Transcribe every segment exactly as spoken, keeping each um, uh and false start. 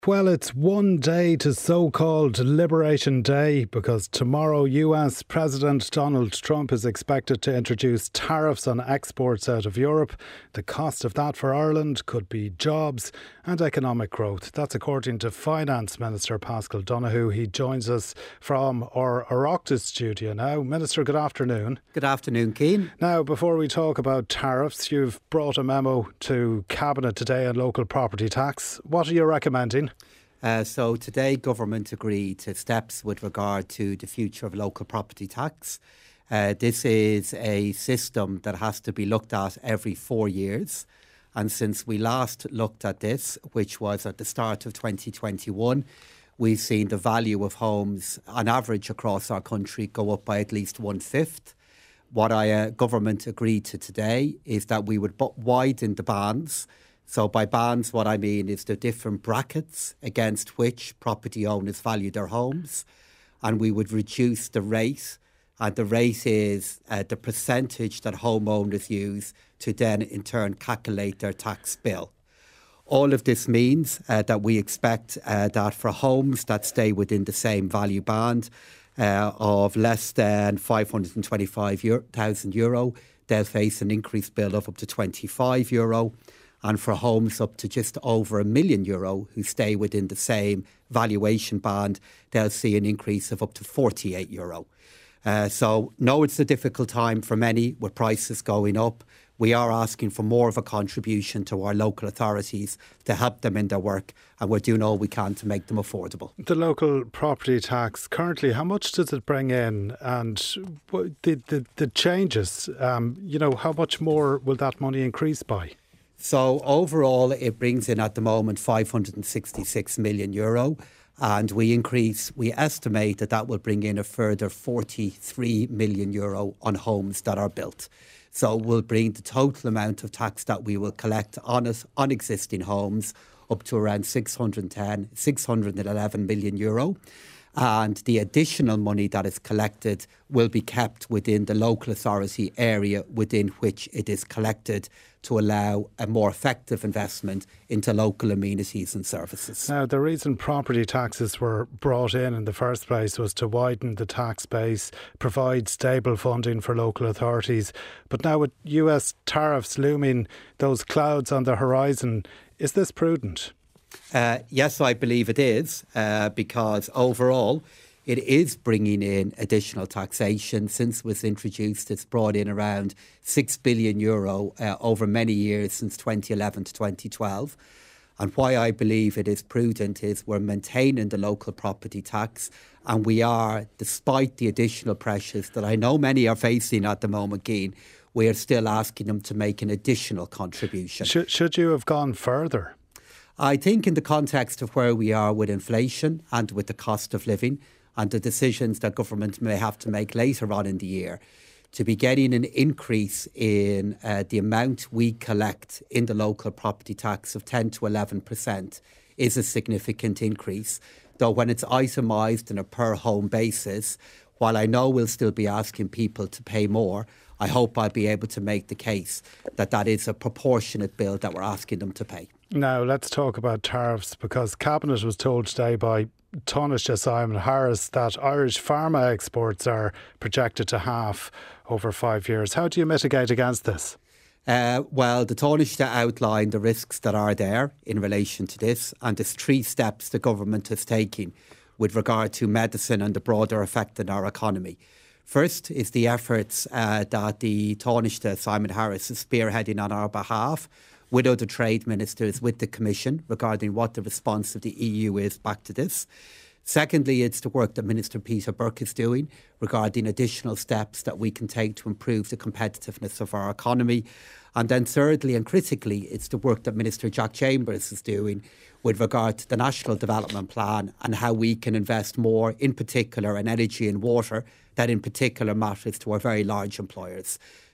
Well, it's one day to so-called Liberation Day because tomorrow U S President Donald Trump is expected to introduce tariffs on exports out of Europe. The cost of that for Ireland could be jobs and economic growth. That's according to Finance Minister Paschal Donohoe. He joins us from our Oireachtas studio now. Minister, good afternoon. Good afternoon, Cian. Now, before we talk about tariffs, you've brought a memo to Cabinet today on local property tax. What are you recommending? Uh, so today government agreed to steps with regard to the future of local property tax. Uh, this is a system that has to be looked at every four years. And since we last looked at this, which was at the start of twenty twenty-one, we've seen the value of homes on average across our country go up by at least one-fifth. What our uh, government agreed to today is that we would bu- widen the bands. So by bands, what I mean is the different brackets against which property owners value their homes. And we would reduce the rate. And the rate is uh, the percentage that homeowners use to then in turn calculate their tax bill. All of this means uh, that we expect uh, that for homes that stay within the same value band uh, of less than five hundred twenty-five thousand euro, they'll face an increased bill of up to twenty-five euro. And for homes up to just over a million euro who stay within the same valuation band, they'll see an increase of up to forty-eight euro. Uh, so, no, it's a difficult time for many with prices going up. We are asking for more of a contribution to our local authorities to help them in their work, and we're doing all we can to make them affordable. The local property tax, currently, how much does it bring in? And the, the, the changes, um, you know, how much more will that money increase by? So overall, it brings in at the moment five hundred sixty-six million euro, and we increase. We estimate that that will bring in a further forty-three million euro on homes that are built. So we'll bring the total amount of tax that we will collect on us, on existing homes up to around six hundred ten, six hundred eleven million euro. And the additional money that is collected will be kept within the local authority area within which it is collected to allow a more effective investment into local amenities and services. Now, the reason property taxes were brought in in the first place was to widen the tax base, provide stable funding for local authorities. But now with U S tariffs looming, those clouds on the horizon, is this prudent? Uh, yes, I believe it is, uh, because overall it is bringing in additional taxation. Since it was introduced, it's brought in around six billion euro uh, over many years since twenty eleven to twenty twelve. And why I believe it is prudent is we're maintaining the local property tax, and we are, despite the additional pressures that I know many are facing at the moment, Cian, we are still asking them to make an additional contribution. Should, should you have gone further? I think in the context of where we are with inflation and with the cost of living and the decisions that government may have to make later on in the year, to be getting an increase in uh, the amount we collect in the local property tax of ten to eleven percent is a significant increase. Though when it's itemised on a per home basis, while I know we'll still be asking people to pay more, I hope I'll be able to make the case that that is a proportionate bill that we're asking them to pay. Now, let's talk about tariffs, because Cabinet was told today by Taoiseach Simon Harris that Irish pharma exports are projected to halve over five years. How do you mitigate against this? Uh, well, the Taoiseach outlined the risks that are there in relation to this, and there's three steps the government is taking with regard to medicine and the broader effect on our economy. First is the efforts uh, that the Taoiseach Simon Harris is spearheading on our behalf with other trade ministers, with the Commission, regarding what the response of the E U is back to this. Secondly, it's the work that Minister Peter Burke is doing regarding additional steps that we can take to improve the competitiveness of our economy. And then thirdly and critically, it's the work that Minister Jack Chambers is doing with regard to the National Development Plan and how we can invest more, in particular in energy and water, that in particular matters to our very large employers.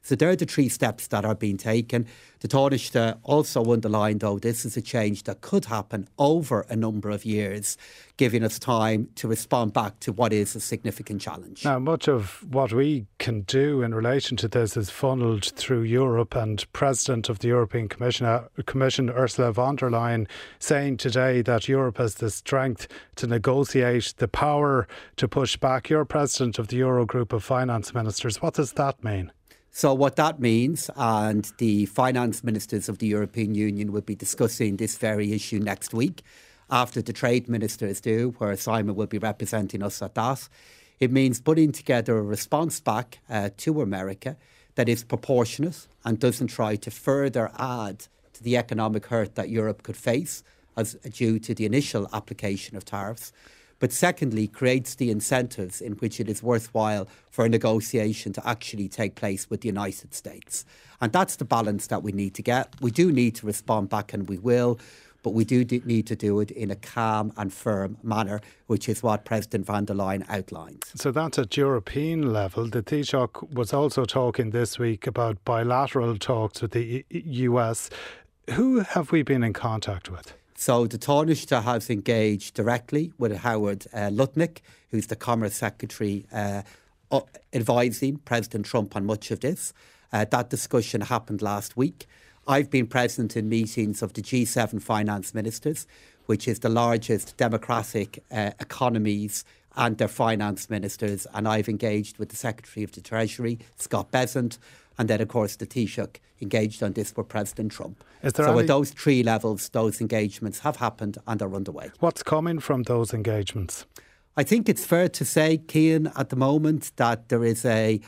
So there are the three steps that are being taken. The Taoiseach also underlined, though, this is a change that could happen over a number of years, giving us time to respond back to what is a significant challenge. Now, much of what we can do in relation to this is funnelled through Europe, and President of the European Commission, uh, Commission Ursula von der Leyen, saying today that Europe has the strength to negotiate, the power to push back. You're President of the Eurogroup of Finance Ministers. What does that mean? So what that means, and the finance ministers of the European Union will be discussing this very issue next week, after the trade ministers do, where Simon will be representing us at that. It means putting together a response back uh, to America that is proportionate and doesn't try to further add to the economic hurt that Europe could face as due to the initial application of tariffs. But secondly, creates the incentives in which it is worthwhile for a negotiation to actually take place with the United States. And that's the balance that we need to get. We do need to respond back, and we will, but we do need to do it in a calm and firm manner, which is what President von der Leyen outlined. So that's at European level. The Taoiseach was also talking this week about bilateral talks with the U S. Who have we been in contact with? So the Taoiseach has engaged directly with Howard uh, Lutnick, who's the Commerce Secretary, uh, uh, advising President Trump on much of this. Uh, that discussion happened last week. I've been present in meetings of the G seven finance ministers, which is the largest democratic uh, economies, and their finance ministers. And I've engaged with the Secretary of the Treasury, Scott Bessent, and then, of course, the Taoiseach engaged on this with President Trump. So any... at those three levels, those engagements have happened and are underway. What's coming from those engagements? I think it's fair to say, Cian, at the moment that there is a,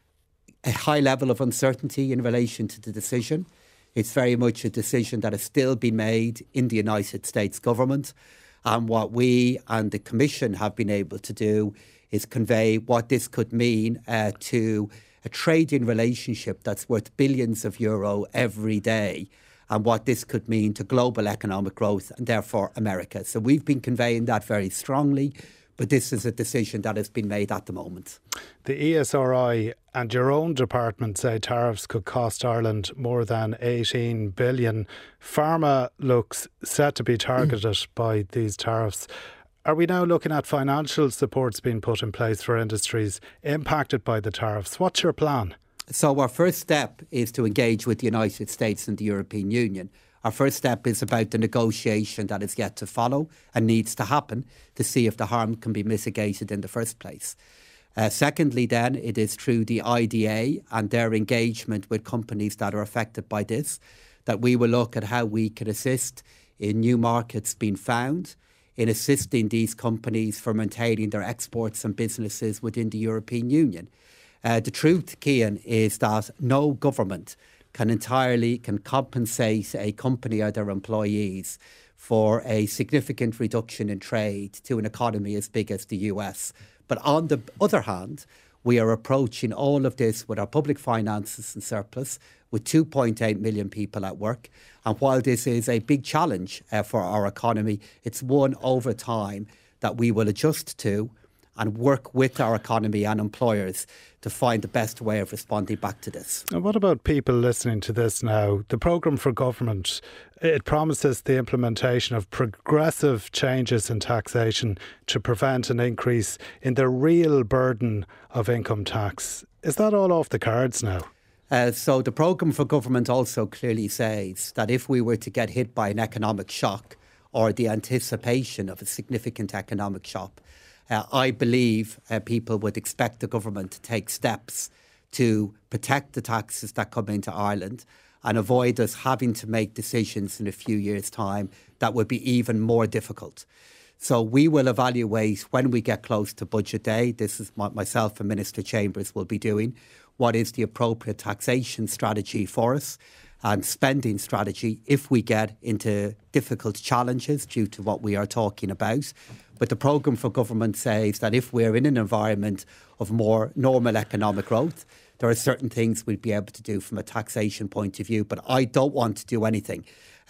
a high level of uncertainty in relation to the decision. It's very much a decision that has still been made in the United States government. And what we and the Commission have been able to do is convey what this could mean uh, to a trading relationship that's worth billions of euro every day, and what this could mean to global economic growth and therefore America. So we've been conveying that very strongly, but this is a decision that has been made at the moment. The E S R I and your own department say tariffs could cost Ireland more than eighteen billion. Pharma looks set to be targeted by these tariffs. Are we now looking at financial supports being put in place for industries impacted by the tariffs? What's your plan? So our first step is to engage with the United States and the European Union. Our first step is about the negotiation that is yet to follow and needs to happen to see if the harm can be mitigated in the first place. Uh, secondly, then, it is through the I D A and their engagement with companies that are affected by this that we will look at how we can assist in new markets being found, in assisting these companies for maintaining their exports and businesses within the European Union. Uh, the truth, Cian, is that no government can entirely can compensate a company or their employees for a significant reduction in trade to an economy as big as the U S. But on the other hand, we are approaching all of this with our public finances in surplus, with two point eight million people at work. And while this is a big challenge uh, for our economy, it's one over time that we will adjust to and work with our economy and employers to find the best way of responding back to this. And what about people listening to this now? The programme for government, it promises the implementation of progressive changes in taxation to prevent an increase in the real burden of income tax. Is that all off the cards now? Uh, so the programme for government also clearly says that if we were to get hit by an economic shock or the anticipation of a significant economic shock, uh, I believe uh, people would expect the government to take steps to protect the taxes that come into Ireland and avoid us having to make decisions in a few years' time that would be even more difficult. So we will evaluate when we get close to budget day. This is what myself and Minister Chambers will be doing. What is the appropriate taxation strategy for us and spending strategy if we get into difficult challenges due to what we are talking about. But the programme for government says that if we're in an environment of more normal economic growth, there are certain things we'd be able to do from a taxation point of view. But I don't want to do anything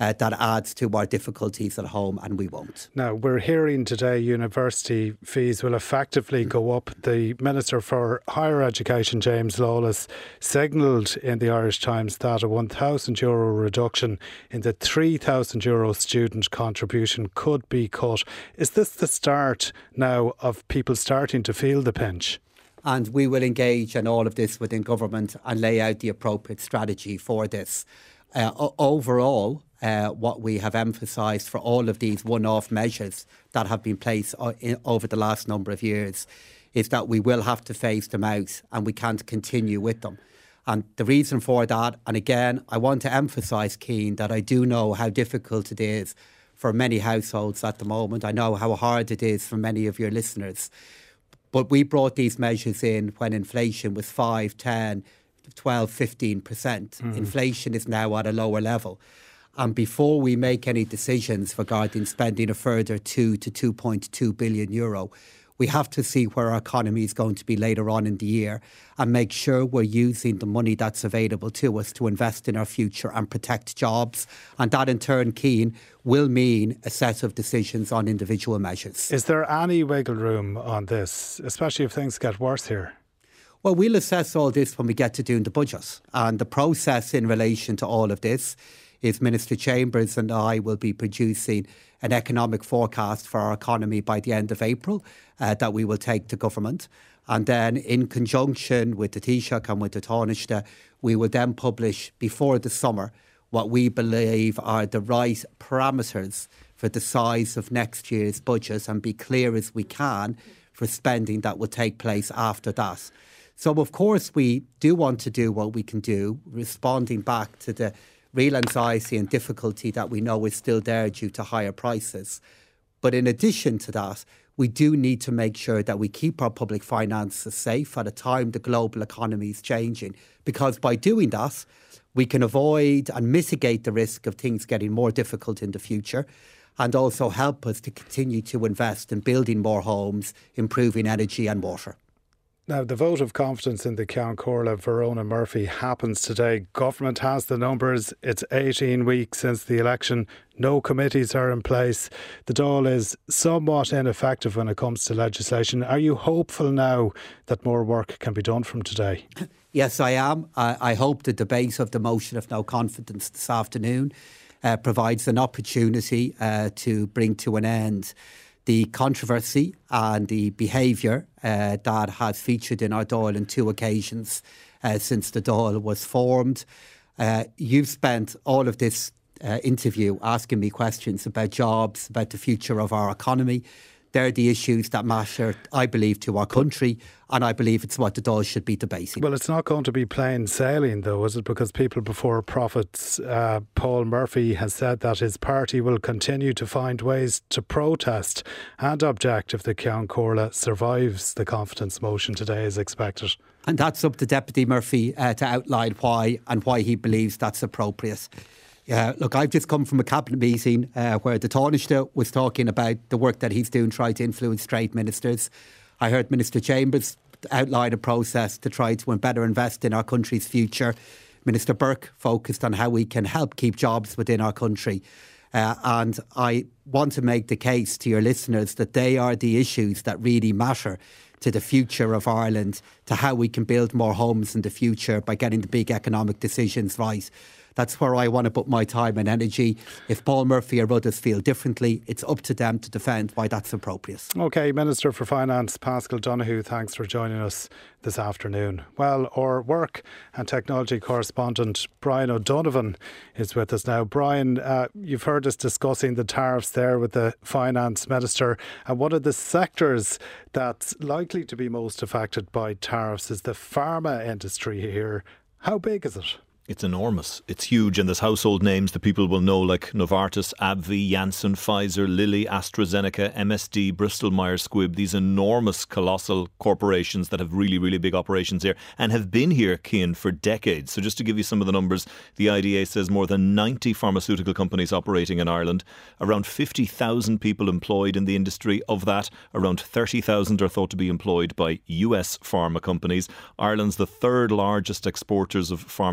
uh, that adds to our difficulties at home, and we won't. Now, we're hearing today university fees will effectively go up. The Minister for Higher Education, James Lawless, signalled in the Irish Times that a one thousand euro reduction in the three thousand euro student contribution could be cut. Is this the start now of people starting to feel the pinch? And we will engage in all of this within government and lay out the appropriate strategy for this. Uh, overall, uh, what we have emphasised for all of these one-off measures that have been placed o- in, over the last number of years is that we will have to phase them out and we can't continue with them. And the reason for that, and again, I want to emphasise, Cian, that I do know how difficult it is for many households at the moment. I know how hard it is for many of your listeners. But we brought these measures in when inflation was five, ten, twelve, fifteen percent. Mm. Inflation is now at a lower level. And before we make any decisions regarding spending a further two to two point two billion euro, we have to see where our economy is going to be later on in the year and make sure we're using the money that's available to us to invest in our future and protect jobs. And that in turn, Cian, will mean a set of decisions on individual measures. Is there any wiggle room on this, especially if things get worse here? Well, we'll assess all this when we get to doing the budget. And the process in relation to all of this is Minister Chambers and I will be producing an economic forecast for our economy by the end of April uh, that we will take to government. And then in conjunction with the Taoiseach and with the Taoiseach, we will then publish before the summer what we believe are the right parameters for the size of next year's budget and be clear as we can for spending that will take place after that. So, of course, we do want to do what we can do, responding back to the real anxiety and difficulty that we know is still there due to higher prices. But in addition to that, we do need to make sure that we keep our public finances safe at a time the global economy is changing, because by doing that, we can avoid and mitigate the risk of things getting more difficult in the future and also help us to continue to invest in building more homes, improving energy and water. Now, the vote of confidence in the Ceann Comhairle Verona Murphy happens today. Government has the numbers. It's eighteen weeks since the election. No committees are in place. The Dáil is somewhat ineffective when it comes to legislation. Are you hopeful now that more work can be done from today? Yes, I am. I, I hope the debate of the motion of no confidence this afternoon uh, provides an opportunity uh, to bring to an end the controversy and the behaviour uh, that has featured in our Dáil on two occasions uh, since the Dáil was formed. Uh, you've spent all of this uh, interview asking me questions about jobs, about the future of our economy. They're the issues that matter, I believe, to our country, and I believe it's what the Dáil should be debating. Well, it's not going to be plain sailing, though, is it? Because People Before Profits, uh, Paul Murphy has said that his party will continue to find ways to protest and object if the Ceann Comhairle survives the confidence motion today as expected. And that's up to Deputy Murphy uh, to outline why and why he believes that's appropriate. Uh, look, I've just come from a cabinet meeting uh, where the Taoiseach was talking about the work that he's doing trying to influence trade ministers. I heard Minister Chambers outline a process to try to better invest in our country's future. Minister Burke focused on how we can help keep jobs within our country. Uh, and I want to make the case to your listeners that they are the issues that really matter to the future of Ireland, to how we can build more homes in the future by getting the big economic decisions right. That's where I want to put my time and energy. If Paul Murphy or others feel differently, it's up to them to defend why that's appropriate. OK, Minister for Finance, Paschal Donohoe, thanks for joining us this afternoon. Well, our work and technology correspondent Brian O'Donovan is with us now. Brian, uh, you've heard us discussing the tariffs there with the Finance Minister, and one of the sectors that's likely to be most affected by tariffs is the pharma industry here. How big is it? It's enormous. It's huge. And there's household names that people will know, like Novartis, AbbVie, Janssen, Pfizer, Lilly, AstraZeneca, M S D, Bristol Myers Squibb. These enormous, colossal corporations that have really, really big operations here and have been here, Cian, for decades. So just to give you some of the numbers, the I D A says more than ninety pharmaceutical companies operating in Ireland, around fifty thousand people employed in the industry. Of that, around thirty thousand are thought to be employed by U S pharma companies. Ireland's the third largest exporters of pharmaceuticals.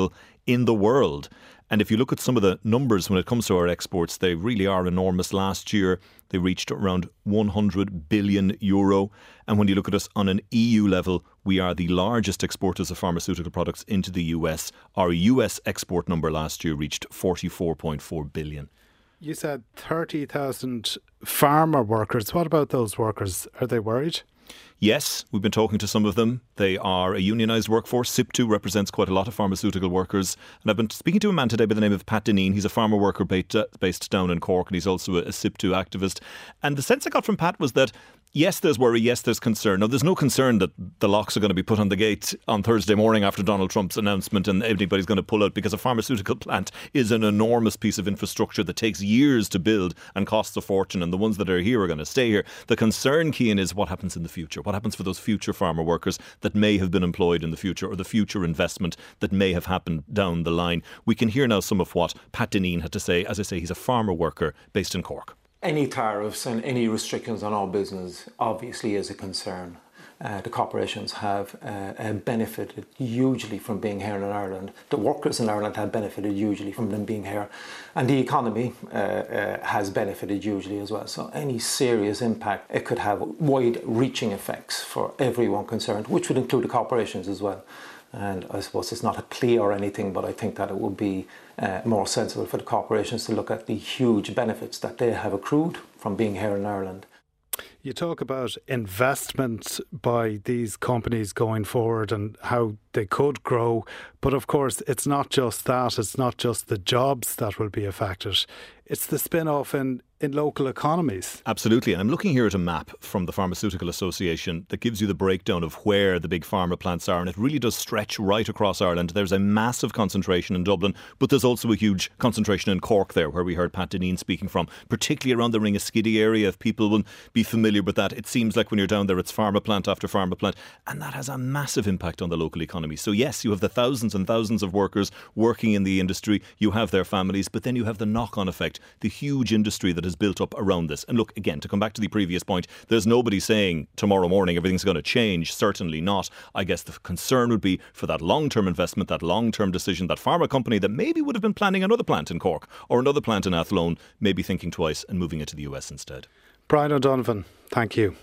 pharmaceutical in the world. And if you look at some of the numbers when it comes to our exports, they really are enormous. Last year, they reached around one hundred billion euro. And when you look at us on an E U level, we are the largest exporters of pharmaceutical products into the U S. Our U S export number last year reached forty-four point four billion. You said thirty thousand pharma workers. What about those workers? Are they worried? Yes, we've been talking to some of them. They are a unionised workforce. S I P two represents quite a lot of pharmaceutical workers. And I've been speaking to a man today by the name of Pat Dineen. He's a pharma worker based, uh, based down in Cork, and he's also a, a S I P two activist. And the sense I got from Pat was that, yes, there's worry, yes, there's concern. Now, there's no concern that the locks are going to be put on the gate on Thursday morning after Donald Trump's announcement and everybody's going to pull out, because a pharmaceutical plant is an enormous piece of infrastructure that takes years to build and costs a fortune, and the ones that are here are going to stay here. The concern, Cian, is what happens in the future. What happens for those future pharma workers that may have been employed in the future, or the future investment that may have happened down the line. We can hear now some of what Pat Dineen had to say. As I say, he's a pharma worker based in Cork. Any tariffs and any restrictions on our business obviously is a concern. Uh, the corporations have uh, uh, benefited hugely from being here in Ireland. The workers in Ireland have benefited hugely from them being here. And the economy uh, uh, has benefited hugely as well. So any serious impact, it could have wide-reaching effects for everyone concerned, which would include the corporations as well. And I suppose it's not a plea or anything, but I think that it would be uh, more sensible for the corporations to look at the huge benefits that they have accrued from being here in Ireland. You talk about investment by these companies going forward and how they could grow. But of course, it's not just that. It's not just the jobs that will be affected. It's the spin-off in, in local economies. Absolutely. And I'm looking here at a map from the Pharmaceutical Association that gives you the breakdown of where the big pharma plants are. And it really does stretch right across Ireland. There's a massive concentration in Dublin, but there's also a huge concentration in Cork there, where we heard Pat Dineen speaking from, particularly around the Ringaskiddy area. If people will be familiar with that, it seems like when you're down there, it's pharma plant after pharma plant. And that has a massive impact on the local economy. So yes, you have the thousands and thousands of workers working in the industry. You have their families, but then you have the knock-on effect, the huge industry that is built up around this. And look, again, to come back to the previous point, there's nobody saying tomorrow morning everything's going to change. Certainly not. I guess the concern would be for that long-term investment, that long-term decision, that pharma company that maybe would have been planning another plant in Cork or another plant in Athlone, maybe thinking twice and moving it to the U S instead. Brian O'Donovan, thank you.